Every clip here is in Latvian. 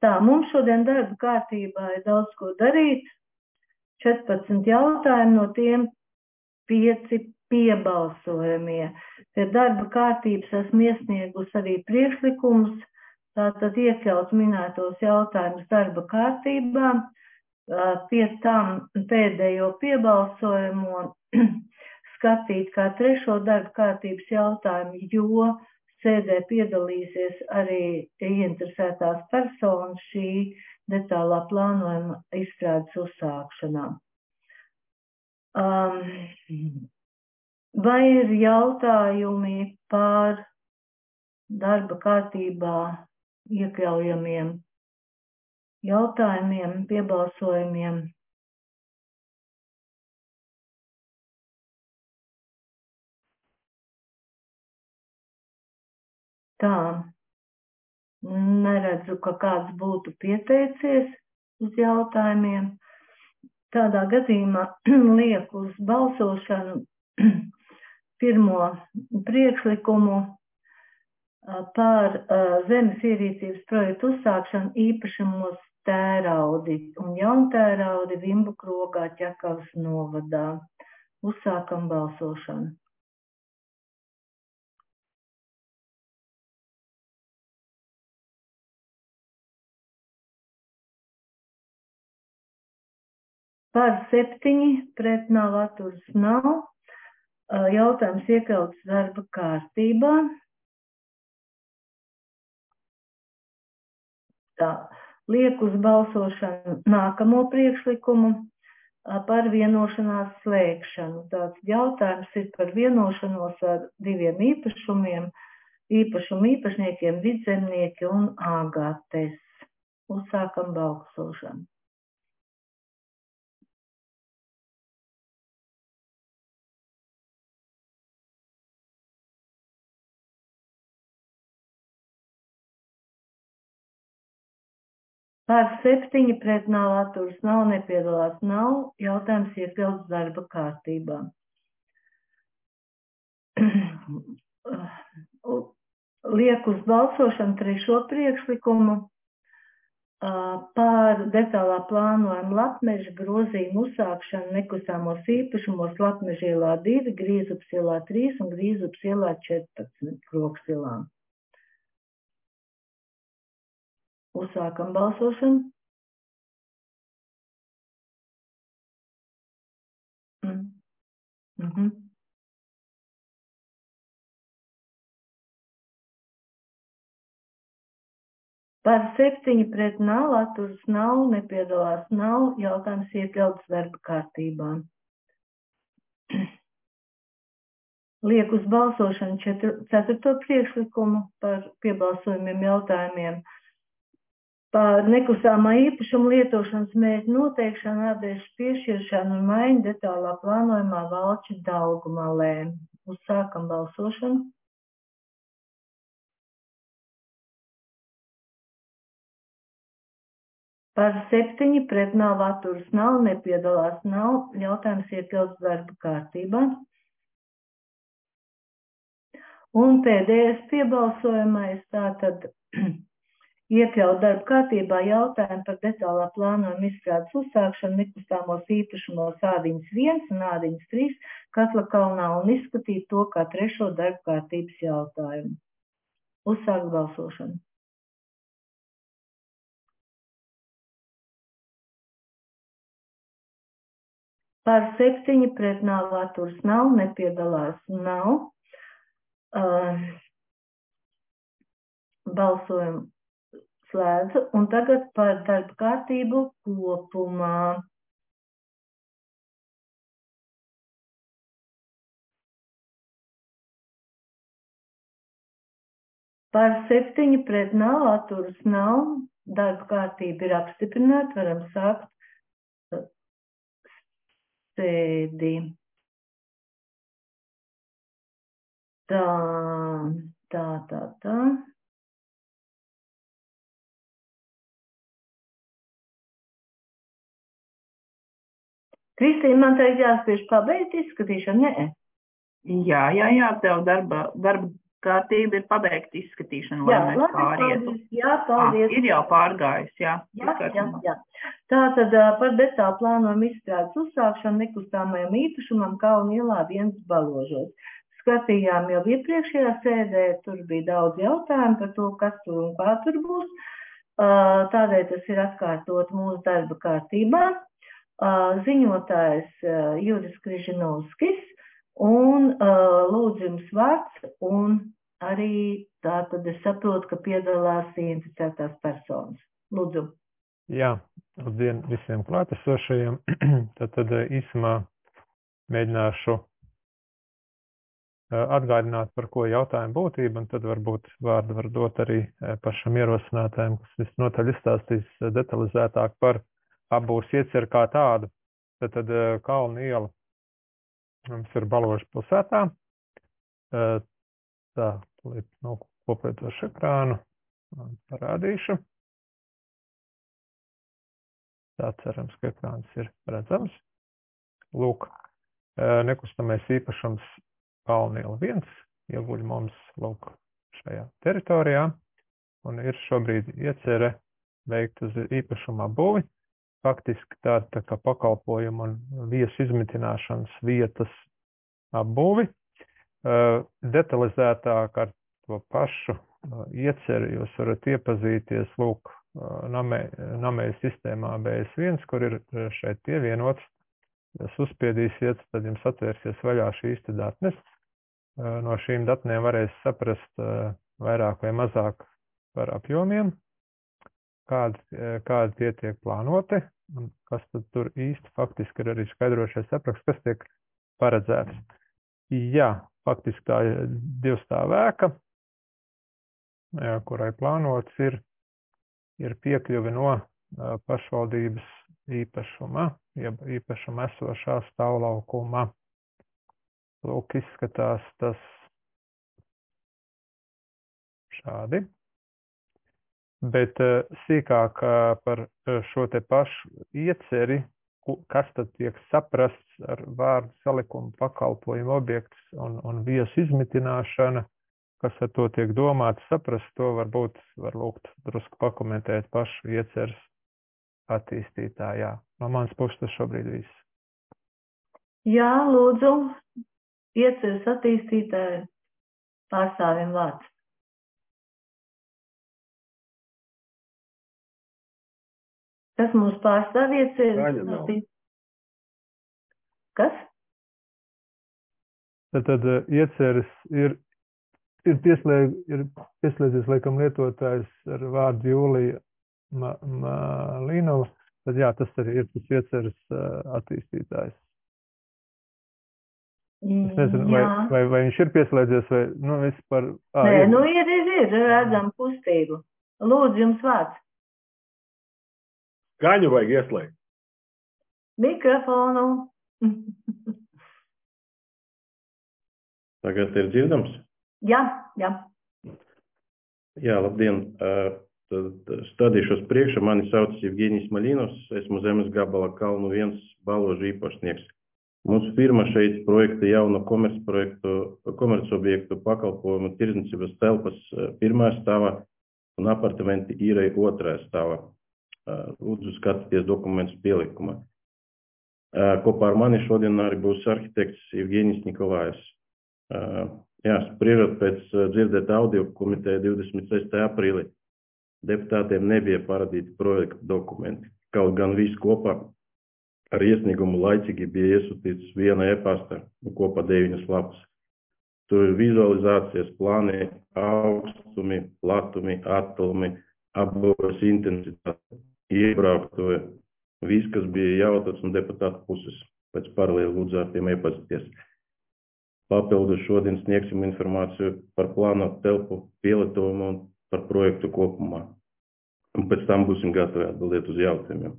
Tā, mums šodien darba kārtībā ir daudz ko darīt. 14 jautājumi, no tiem 5 piebalsojamie. Pie darba kārtības esmu iesniegus arī priekšlikumus, tātad iekļaut minētos jautājumus darba kārtībā. Pie tam pēdējo piebalsojamo skatīt kā trešo darba kārtības jautājumu, jo sēdē piedalīsies arī ieinteresētās personas šī detālā plānojuma izstrādes uzsākšanā. Vai ir jautājumi par darba kārtībā iekļaujamiem jautājumiem, piebalsojumiem? Tā, neredzu, ka kāds būtu pieteicies uz jautājumiem. Tādā gadījumā lieku uz balsošanu pirmo priekšlikumu par zemes ierīcības projektu uzsākšanu īpašumos Tēraudi un Jauntēraudi Vimbu Krogā Ķekavas novadā. Uzsākam balsošanu. Par 7, pret nav, atturas nav. Jautājums iekļauts darba kārtībā. Tā, liek uz balsošanu nākamo priekšlikumu par vienošanās slēgšanu. Tāds jautājums ir par vienošanos ar 2 īpašumiem, īpašumu īpašniekiem Vidzemnieki un Agates. Uzsākam balsošanu. Par 7, pret nav, atturas nav, nepiedalās nav. Jautājums iekļauts darba kārtībā. Liek uz balsošanu trešo priekšlikumu par detālā plānojuma Latmeža grozījumu uzsākšanu nekustamos īpašumos Latmeža ielā 2, Grīzupas ielā 3 un Grīzupas ielā 14 Kroksilām. Uzsākam balsošanu. Par 7, pret nav, atturas nav, nepiedalās nav. Jautājums iekļauts darba kārtībā. Liek uz balsošanu 4. priekšlikumu par piebalsojumiem jautājumiem. Par nekustāmā īpašuma lietošanas mērķu noteikšanu, adrešu piešķiršanu un maiņu detālā plānojumā Valča Daugmalē. Uzsākam balsošanu. Par 7, pret nav, atturas nav, nepiedalās nav. Jautājums iekļauts darba kārtībā. Un pēdējais piebalsojamais, tātad iekļaut darba kārtībā jautājumu par detālā plānojuma izstrādes uzsākšanu nekustāmos īpašumos Ādiņas 1 un Ādiņas 3 Katlakalnā un izskatīt to kā trešo darba kārtības jautājumu. Uzsākt balsošanu. Par 7, pret nav, atturas nav, nepiedalās nav. Balsojumu slēdzu un tagad par darba kārtību kopumā. Par 7, pret nav, atturas nav. Darba kārtība ir apstiprināta. Varam sākt sēdi. Tā. Kristīna, man tagad jāspiež pabeigt izskatīšanu? Nē. Jā, tev darba kārtība ir pabeigta izskatīšana, lai Jā, mēs labi, pārietu. paldies. Jā, paldies. Ir jau pārgājis, jā. Jā. Tātad par detālu plānojumu izstrādes uzsākšanu nekustamajam īpašumam Kalnu ielā 1 Baložos. Skatījām jau iepriekšējā sēdē, tur bija daudz jautājumu par to, kas tur un kā tur būs. Tādēļ tas ir atkārtot mūsu darba kārtībā. Ziņotājs Juris Križinovskis un lūdzu jums vārds, un arī tātad es saprotu, ka piedalās interesētās personas. Lūdzu. Jā, labdien visiem klātesošajiem. Tad īsumā mēģināšu atgādināt, par ko jautājumu būtība, un tad varbūt vārdu var dot arī pašam ierosinātājiem, kas visnotaļ izstāstīs detalizētāk par apbūves ieceru kā tādu. Tad Kalnu iela mums ir Baložu pilsētā. Tā, nokopētošu ekrānu parādīšu. Tā cerams, ka ekrāns ir redzams. Lūk, nekustamais īpašums Kalnu iela 1 ieguļ mums lūk šajā teritorijā, un ir šobrīd iecere veikt uz īpašuma apbūvi. Faktiski tā kā pakalpojumu un viesu izmitināšanas vietas apbūvi. Detalizētāk ar to pašu ieceri jūs varat iepazīties lūk namēju sistēmā BS1, kur ir šeit pievienots. Jūs uzspiedīsiet, tad jums atvērsies vaļā šīs datnes. No šīm datnēm varēs saprast vairāk vai mazāk par apjomiem, kādi tie tiek plānoti, un kas tad tur īsti faktiski ir arī skaidrošais apraksts, kas tiek paredzēts. Jā, faktiski tā ir 2 stāvēka, kurai plānots ir piekļuvi no pašvaldības īpašuma, jeb īpašuma esošā stāvlaukuma. Lūk, izskatās tas šādi. Bet sīkāk par šo te pašu ieceri, kas tad tiek saprasts ar vārdu salikumu pakalpojumu objekts un viesu izmitināšana, kas ar to tiek domāts, saprast, to varbūt var lūgt drusku pakomentēt pašu ieceres attīstītājā. No manas puses tas šobrīd viss. Jā, lūdzu, ieceres attīstītāju pārstāvim vārds. Kas mūs pārstāv ieceres? Kas? Tad ieceres ir pieslēdzies laikam lietotājs ar vārdu Jūlija Malīnova. Tad jā, tas arī ir tas ieceres attīstītājs. Es nezinu, vai viņš ir pieslēdzies, vai, vispār... Nē, ir, redzam kustību. Lūdzu, jums vārds. Skaņu vajag ieslēgt. Mikrofonu. Tagad ir dzirdams? Jā. Jā, labdien. Tad stādīšos priekšā. Mani sauc Evgenijs Malīnovs. Esmu zemes gabala Kalnu 1 Baložu īpašnieks. Mūsu firma šeit projekta jauno komercobjektu pakalpojumu tirdzniecības telpas 1. stāvā un apartamenti īrei 2. stāvā. Lūdzu skatieties dokumentus pielikumā. Kopā ar mani šodien arī būs arhitekts Evgenijs Nikolājs. Jā, spriežot pēc dzirdēt audio komiteja 26. aprīlī, deputātiem nebija parādīti projekta dokumenti. Kaut gan viss kopā ar iesniegumu laicīgi bija iesūtīts viena e-pasta kopā 9 lapas. Tur ir vizualizācijas plāni, augstumi, platumi, attālumi, apbūves intensitāte, iebrauktuve, viss, kas bija jautāts no deputātu puses. Pēc paralēli lūdzu ar tiem iepazīties. Papildus šodien sniegsim informāciju par plānu telpu pielietojumu un par projektu kopumā. Un pēc tam būsim gatavi atbildēt uz jautājumiem.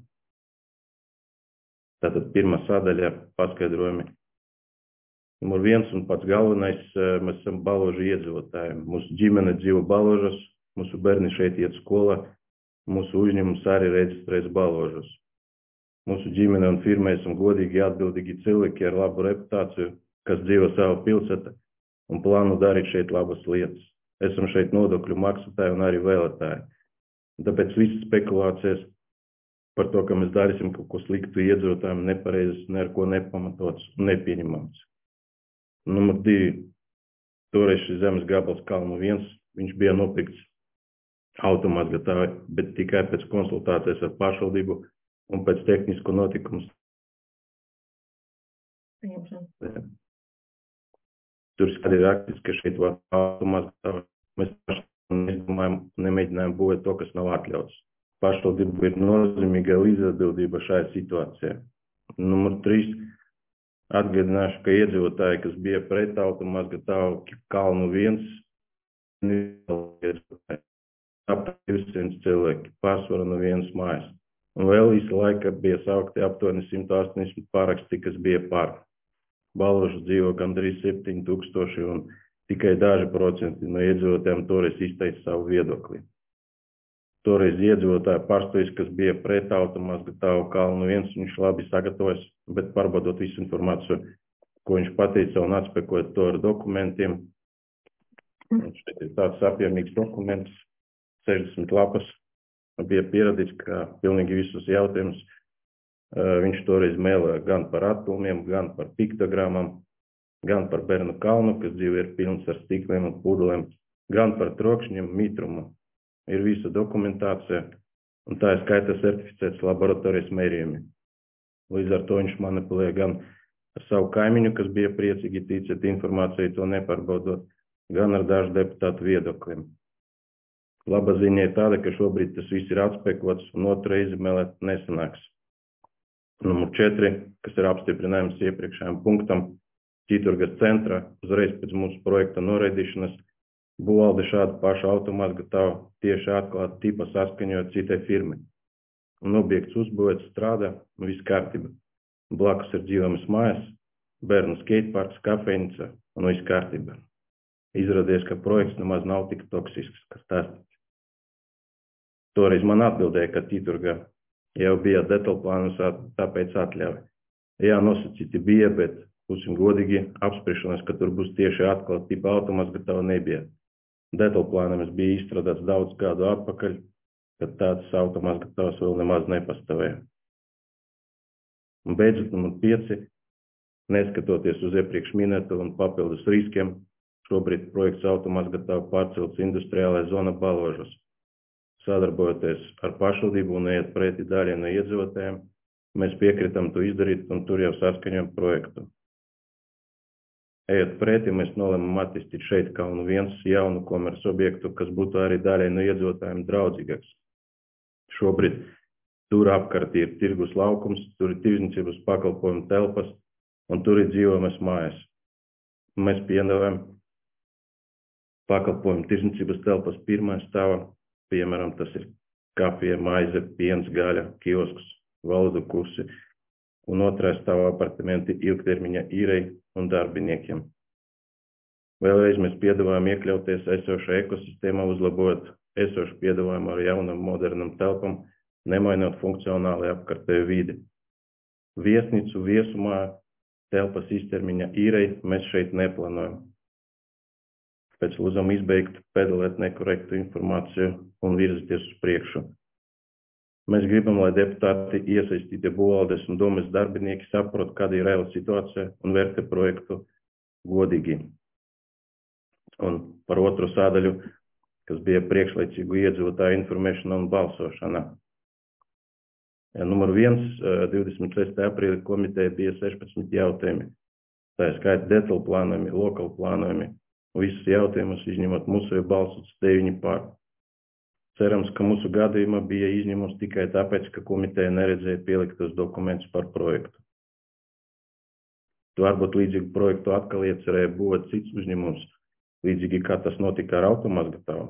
Tātad pirmā sadaļa paskaidrojumi. Numur 1 un pats galvenais, mēs esam Baložu iedzīvotāji. Mūsu ģimene dzīvo Baložos, mūsu bērni šeit iet skolā, mūsu uzņēmums arī reģistrēs Baložos. Mūsu ģimene un firma esam godīgi atbildīgi cilvēki ar labu reputāciju, kas dzīvo savu pilsētu un plāno darīt šeit labas lietas. Esam šeit nodokļu maksātāji un arī vēlētāji. Un tāpēc visas spekulācijas par to, ka mēs darīsim kaut ko sliktu iedzīvotājiem, nepareizes, ne ar ko nepamatots un nepieņemams. Numur 2. Toreiz šis zemes gabals Kalnu 1, viņš bija nopirkts automazgatāji, bet tikai pēc konsultācijas ar pašvaldību un pēc tehnisko notikumu. Tur skaidri rakstīts, ka šeit var automazgatāji. Mēs paši nemēģinājām būvēt to, kas nav atļauts. Pašvaldība ir nozīmīga līdzatbildība šajā situācijā. Numur 3. Atgādināšu, ka iedzīvotāji, kas bija pret automazgatāju Kalnu 1, ap 200 cilvēki, pārsvara no vienas mājas. Un vēl īsa laika bija saukti aptuveni 180 paraksti, kas bija par. Balvošu dzīvo gandrīz 7000 un tikai daži procenti no iedzīvotājiem toreiz izteica savu viedokli. Toreiz iedzīvotāji pārstāvis, kas bija pret automazgatāju Kalnu 1, viņš labi sagatavojas, bet pārbaudot visu informāciju, ko viņš pateica un atspekojot to ar dokumentiem. Un šeit ir tāds apjomīgs dokuments, 60 lapas. Bija pierādīts, ka pilnīgi visus jautājumus viņš toreiz mēlēja gan par atpilniem, gan par piktogramām, gan par Bernu kalnu, kas dzīve ir pilns ar stikliem un pudelēm, gan par trokšņiem, mitrumu. Ir visa dokumentācija, un tā ir skaita certificēts laboratorijas mērījumi. Līdz ar to viņš manipulēja gan ar savu kaimiņu, kas bija priecīgi ticēt informāciju, to nepārbaudot, gan ar dažu deputātu viedokļiem. Laba ziņa ir tāda, ka šobrīd tas viss ir atspekots un otru reizi mēlēt nesanāks. Numur 4, kas ir apstiprinājums iepriekšējām punktam, Ķiturgas centrā, uzreiz pēc mūsu projekta noraidīšanas, būvvalde šādu pašu automazgatāju tieši atklātu tipa saskaņojot citai firmai. Un objekts uzbūvēts, strādā, un viss kārtība. Blakus ir dzīvojamas mājas, bērnu skateparks, kafejnīca un viss kārtība. Izrādījās, ka projekts nemaz nav tik toksisks, kas stāstīts. Toreiz man atbildēja, ka Ķiturga jau bija detaļplānus, tāpēc atļauj. Jā, nosacīti bija, bet būsim godīgi, apspriešanās, ka tur būs tieši atklāt tipa automazgatāju nebija. Detaļplānums bija izstrādāts daudz gadu atpakaļ, kad tāds automazgatājs vēl nemaz nepastāvēja. Un beidzot, numur 5, neskatoties uz iepriekš minēto un papildus riskiem, šobrīd projekts automazgatāju pārcelts industriālajā zonā Balvožos. Sadarbojoties ar pašvaldību un ejot pretī daļai no iedzīvotājiem, mēs piekritam to izdarīt un tur jau saskaņojam projektu. Ejot pretī, mēs nolēmām attīstīt šeit Kalnu 1 jaunu komerces objektu, kas būtu arī daļai no iedzīvotājiem draudzīgāks. Šobrīd tur apkārt ir tirgus laukums, tur ir tirdzniecības pakalpojumu telpas un tur ir dzīvojamas mājas. Mēs piedāvājam pakalpojumu tirdzniecības telpas pirmā stāvā, piemēram, tas ir kafija, maize, piens, gaļa, kiosks, valodu kursi un otrā stāvā apartamenti ilgtermiņa īrei un darbiniekiem. Vēlreiz mēs piedāvājam iekļauties esošā ekosistēmā, uzlabot esošu piedāvājumu ar jaunam modernam telpam, nemainot funkcionāli apkārtēju vidi. Viesnīcu, viesumā, telpas īstermiņa īrei mēs šeit neplānojam. Pēc lūdzam izbeigt, pedalēt nekorektu informāciju un virzīties uz priekšu. Mēs gribam, lai deputāti iesaistītie būvvaldes un domes darbinieki saprot, kāda ir reāla situācija un vērtē projektu godīgi. Un par otru sādaļu, kas bija priekšlaicīgu iedzīvotāju informēšana un balsošana. Numur 1, 26. aprīļa komiteja bija 16 jautājumi. Tā ir skaita detaļu plānojumi, lokālu plānojumi. Visus jautājumus izņemot mūsu balsots 9 par. Cerams, ka mūsu gadījumā bija izņemums tikai tāpēc, ka komiteja neredzēja pieliktos dokumentus par projektu. Varbūt līdzīgu projektu atkal iecerēja būvēt cits uzņēmums, līdzīgi kā tas notika ar automazgatāju.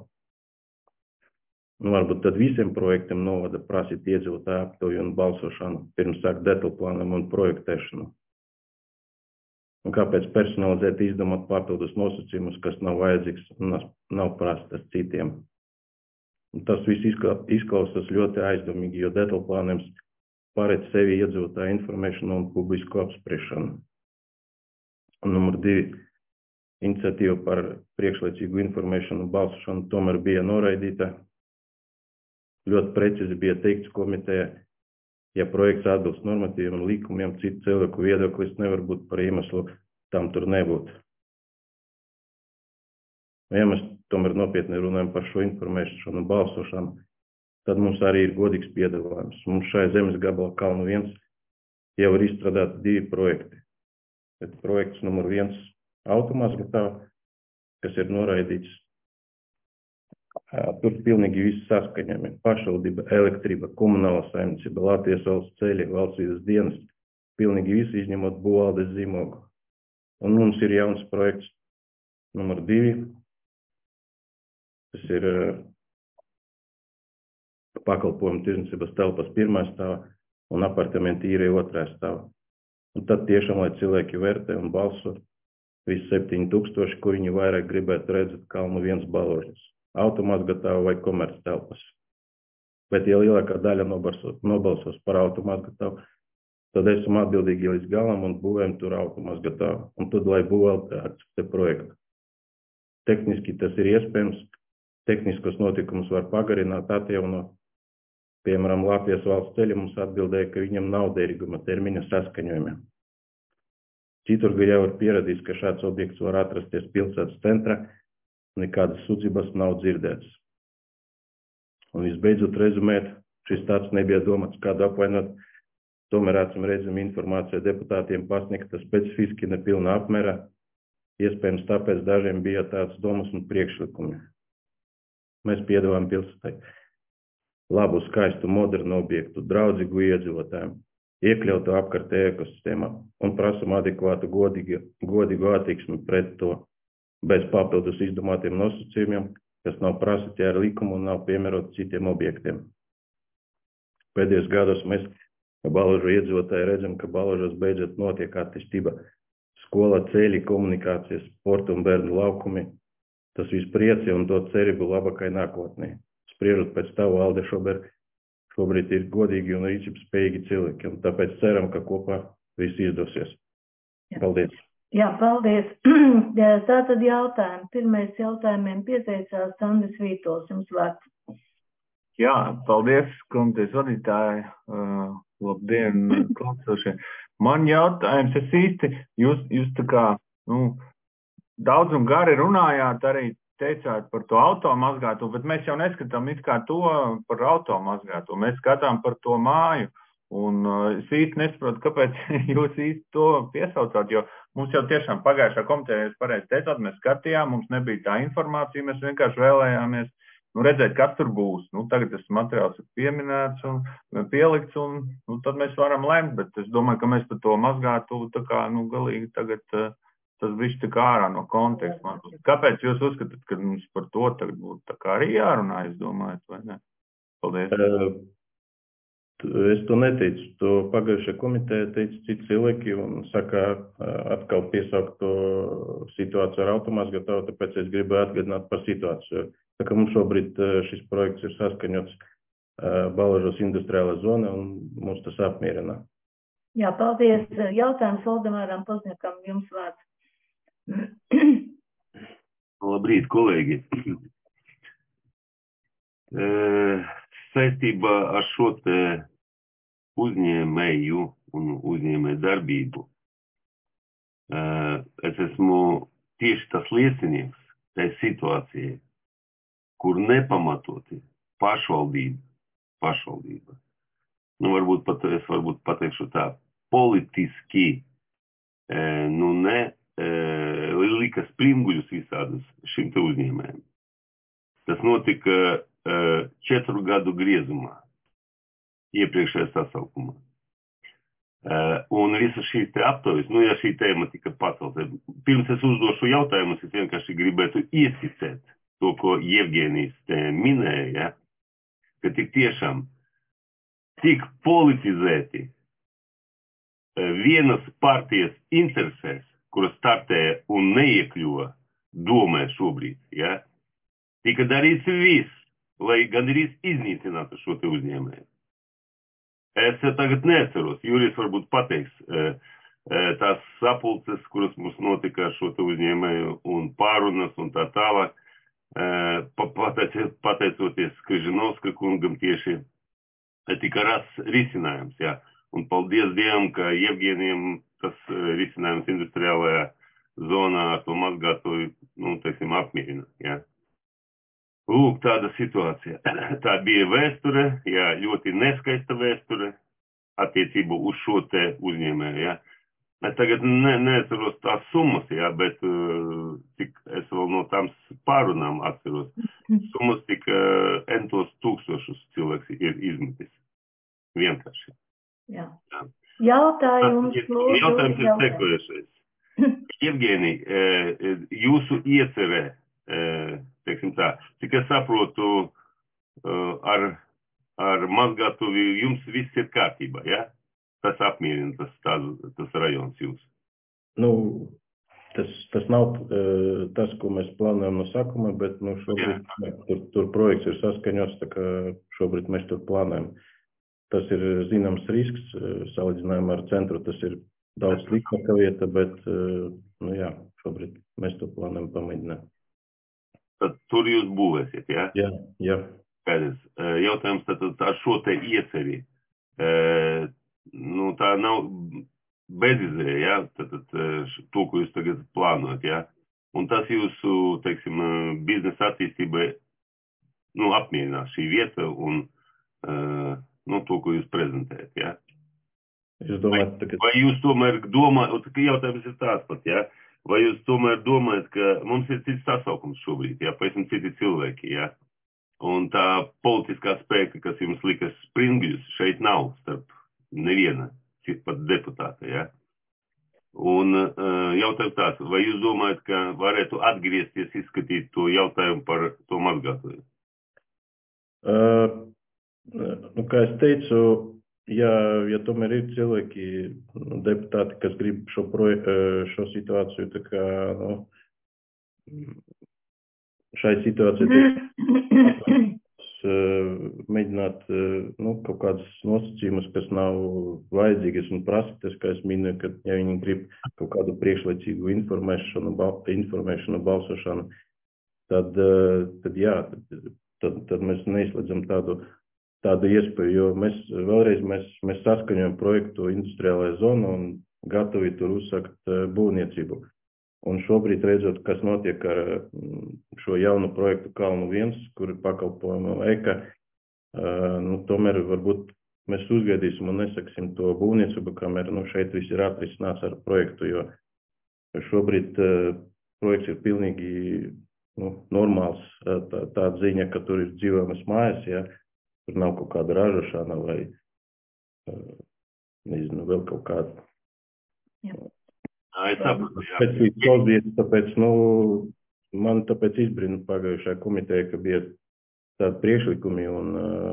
Varbūt tad visiem projektiem novada prasīt iedzīvotāju aptauju un balsošanu, pirms sāk detaļu plānojumu un projektēšanu. Un kāpēc personalizēt izdomāt papildus nosacījumus, kas nav vajadzīgs un nav prastas citiem. Un tas viss izklausās ļoti aizdomīgi, jo detaļplānojums paredz sevi iedzīvotāju informēšanu un publisku apspriešanu. Un numur 2. iniciatīva par priekšlaicīgu informēšanu un balsošanu tomēr bija noraidīta. Ļoti precīzi bija teikts komitejā, ja projekts atbilst normatīviem un likumiem, citu cilvēku viedoklis nevar būt par iemeslu tam tur nebūt. Ja mēs tomēr nopietni runājam par šo informēšanu un balsošanu, tad mums arī ir godīgs piedāvājums. Mums šai zemes gabala Kalnu 1 jau ir izstrādāti 2 projekti. Bet projekts numur 1 automazgatava, kas ir noraidīts. Tur pilnīgi viss saskaņojumi. Pašvaldība, elektrība, komunāla saimniecība, Latvijas valsts ceļi, valsts vidas dienas. Pilnīgi viss izņemot Buvaldes zīmogu. Un mums ir jauns projekts numur 2. Tas ir pakalpojumu tirdzniecības telpas 1. stāvā un apartamenti īrija 2. stāvā. Un tad tiešām, lai cilvēki vērtē un balso, visi 7000, ko viņi vairāk gribētu redzēt Kalnu 1 Baložas. Automazgatava vai komerc telpas. Bet, ja lielākā daļa nobalsos par automazgatavu, tad esam atbildīgi līdz galam un būvējam tur automazgatavu. Un tad, lai Buvalde akceptē projektu. Tehniski tas ir iespējams. Tehniskos notikumus var pagarināt, atjaunot. Piemēram, Latvijas valsts ceļi mums atbildēja, ka viņam nav derīguma termiņa saskaņojumiem. Citur jau ir pierādījis, ka šāds objekts var atrasties pilsētas centrā, nekādas sūdzības nav dzirdētas. Un visbeidzot rezumēt, šis tāds nebija domāts kādu apvainot, tomēr acīm redzam informācija deputātiem pasniegta specifiski nepilnā apmērā, iespējams tāpēc dažiem bija tāds domas un priekšlikumi. Mēs piedāvājam pilsētai labu, skaistu, modernu objektu, draudzīgu iedzīvotājiem, iekļautu apkārtējā ekosistēmā un prasam adekvātu, godīgu attieksmi pret to, bez papildus izdomātiem nosacījumiem, kas nav prasīti ar likumu un nav piemēroti citiem objektiem. Pēdējos gados mēs Baložu iedzīvotāji redzam, ka Baložas beidzot notiek attīstība. Skola, ceļi, komunikācijas, sporta un bērnu laukumi. Tas viss priecē un dod cerību labākai nākotnē. Spriežot pēc tavu, Alde, šobrīd ir godīgi un rīcības spējīgi cilvēki, un tāpēc ceram, ka kopā viss izdosies. Paldies! Jā, paldies. Tātad jautājumi. Pirmais jautājumiem pieteicās Sandis Vītols, jums vārds. Jā, paldies, komitejas vadītāji. Labdien, klausošie. Man jautājums, es īsti, jūs tā kā, daudz un gari runājāt, arī teicāt par to automazgāto, bet mēs jau neskatām it kā to par automazgāto, mēs skatām par to māju. Un es īsti nesaprotu, kāpēc jūs īsti to piesaucāt, jo mums jau tiešām pagājušā komitejā, jūs pareizi teicāt, mēs skatījām, mums nebija tā informācija, mēs vienkārši vēlējāmies redzēt, kas tur būs. Tagad tas materiāls ir pieminēts un pielikts, un tad mēs varam lemt, bet es domāju, ka mēs par to mazgātu, tā kā, galīgi tagad tas viss tā kā ārā no konteksta. Kāpēc jūs uzskatāt, ka mums par to tagad būtu tā kā arī jārunā, es domāju, vai ne? Paldies. Es to neteicu, to pagājušajā komiteja teica citi cilvēki un saka atkal piesaukt to situāciju ar automazgatavu, tāpēc es gribu atgādināt par situāciju. Tā kā mums šobrīd šis projekts ir saskaņots Baložas industriālā zona un mums tas apmierina. Jā, paldies. Jautājums Valdemaram Pozniekam, jums vārds. Labrīt, kolēģi. Saistībā ar šo te uzņēmēju un uzņēmēju darbību es esmu tieši tas liecinieks tai situācijai, kur nepamatoti pašvaldība, varbūt pateikšu tā, politiski, lika springļus visādus šim te uzņēmējiem. Tas notika 4 gadu griezumā, iepriekšējā sasaukumā. Un visa šī te aptaujas, ja šī tēma tika pacelta, pirms es uzdošu jautājumus, es vienkārši gribētu iesicēt to, ko Jevgenijs minēja, ka tik tiešām tik politizēti vienas partijas interesēs, kuras startēja un neiekļuva domē šobrīd, tika darīts viss, lai gandrīz iznīcinātu šo te uzņēmēju. Es tagad neatceros, Jurijs varbūt pateiks, tās sapulces, kuras mums notika ar šo te uzņēmēju un pārunas un tā tālāk, pateicoties Skrižinovska kungam tieši tika rasts risinājums, jā. Un paldies Dievam, ka Jevgenijam tas risinājums industriālajā zonā ar to mazgātoju, teiksim, apmierina, jā. Lūk, tāda situācija. Tā bija vēsture, jā, ļoti neskaista vēsture attiecību uz šo te uzņēmēju, jā. Es tagad neatceros tās summas, jā, bet cik es vēl no tām pārunām atceros. Summas tik entos tūkstošus cilvēks ir izmetis. Vienkārši. Jā. Jautājums ir sekojušais. Jevgenij, jūsu iecerē, teiksim tā, cik es saprotu, ar mazgātuvi jums viss ir kārtībā, jā? Tas apmierina tas rajons jūs. Tas nav tas, ko mēs plānojam no sākuma, bet šobrīd tur projekts ir saskaņots, tā kā šobrīd mēs tur plānojam. Tas ir zināms risks, salīdzinājumā ar centru, tas ir daudz sliktāka vieta, bet, šobrīd mēs to plānojam pamēģināt. Tad tur jūs būvēsiet, jā? Jā. Skaidrs. Jautājums tad ar šo te ieceri. Tā nav bezizēja, jā? Tad to, ko jūs tagad plānojat, jā? Un tas jūsu, teiksim, biznesa attīstībai, apmierinās šī vieta un to, ko jūs prezentējat, jā? Vai jūs tomēr domājat, jautājums ir tāds pat, jā? Vai jūs tomēr domājat, ka mums ir cits sasaukums šobrīd, jā? Pavisam citi cilvēki, jā? Un tā politiskā spēka, kas jums likas springļus, šeit nav starp neviena, pat deputāta, jā? Un jautājums tāds, vai jūs domājat, ka varētu atgriezties izskatīt to jautājumu par to mazgātoju? Kā es teicu, ja tomēr ir cilvēki, deputāti, kas grib šo situāciju, tā kā, šai situācijai mēģināt, kaut kādas nosacījumus, kas nav vajadzīgas un prasītas, kā es minēju, ka, ja viņi grib kaut kādu priekšlaicīgu informēšanu, balsošanu, tad mēs neizslēdzam tādu iespēju, jo mēs saskaņojam projektu industriālajā zonā un gatavi tur uzsākt būvniecību. Un šobrīd redzot, kas notiek ar šo jaunu projektu Kalnu 1, kur ir pakalpojumu eka, tomēr varbūt mēs uzgaidīsim un nesaksim to būvniecību, kamēr šeit viss ir atrisināts ar projektu, jo šobrīd projekts ir pilnīgi normāls, tāda ziņa, ka tur ir dzīvojamas mājas, ja, tur nav kaut kāda ražošana vai, nezinu, vēl kaut kāda. Tāpēc, man tāpēc izbrina pagājušā komiteja, ka bija tādi priekšlikumi un,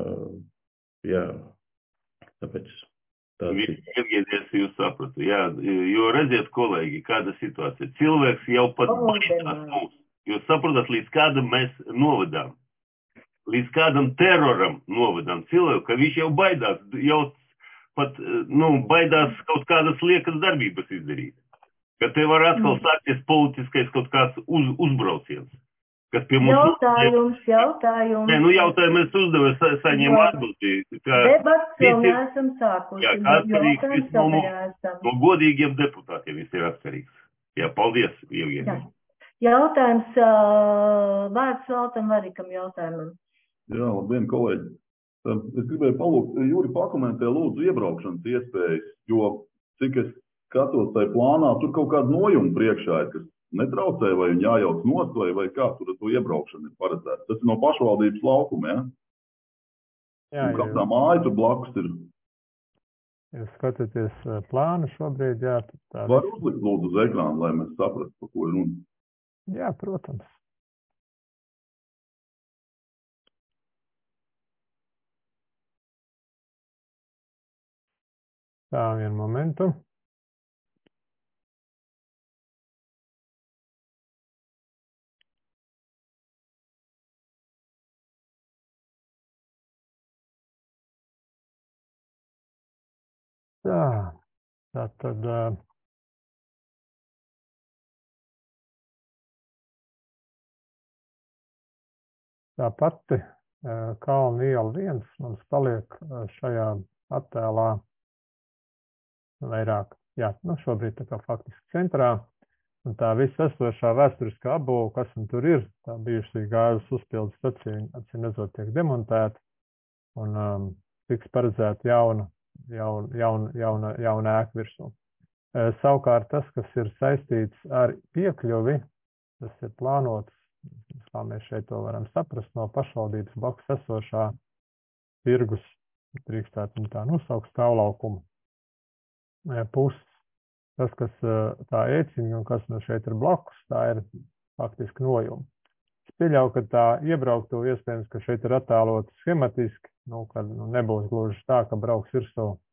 tāpēc Iegieties, jūs sapratu, jā, jo redziet, kolēģi, kāda situācija. Cilvēks jau pat baidās mūs. Jūs saprotat, līdz kādam mēs novedām. Līdz kādam teroram novedām cilvēku, ka viņš jau baidās, jau pat, baidās kaut kādas liekas darbības izdarīt. Ka te var atkal sākties politiskais kaut kāds uzbrauciens. Kas pie mums jautājums. Jautājumu es uzdevu, saņēmu atbildi. Debats vēl neesam sākuši. Jā, atkarīgs no godīgiem deputātiem viss ir atkarīgs. Jā, paldies, Jevgenij. Jautājums, vārds Valtam Varikam jautājumam. Jā, labdien, kolēģi. Es gribēju palūgt, Jūri, pakomentē lūdzu iebraukšanas iespējas, jo cik es skatos tajā plānā, tur kaut kāda nojuma priekšā ir, kas netraucē, vai viņi jājauc nost, vai kā tur to iebraukšana ir paredzēta. Tas ir no pašvaldības laukuma, ja? Jā, un kādā māja tur blakus ir. Jūs skatāties plānu šobrīd, jā. Var uzlikt lūdzu uz ekrānu, lai mēs saprastu, par ko ir runa. Jā, protams. Tā, vienu momentu. Tā tad Tā pati Kalnu iela 1 mums paliek šajā attēlā vairāk, šobrīd tā kā faktiski centrā. Un tā visa esošā vēsturiskā apbūve, kas un tur ir, tā bijušī gāzes uzpildes stacija, acīm redzot, tiek demontēta un tiks paredzēta jauna ēka virsū. Savukārt tas, kas ir saistīts ar piekļuvi, tas ir plānots, kā mēs šeit to varam saprast, no pašvaldības blakus esošā tirgus, drīkstētu tā nosaukt, stāvlaukuma puses. Tas, kas tā ēciņa un kas no šeit ir blakus, tā ir faktiski nojuma. Es pieļauju, ka tā iebrauktu iespējams, ka šeit ir attēlota schematiski, kad nebūs gluži tā, ka brauks virsū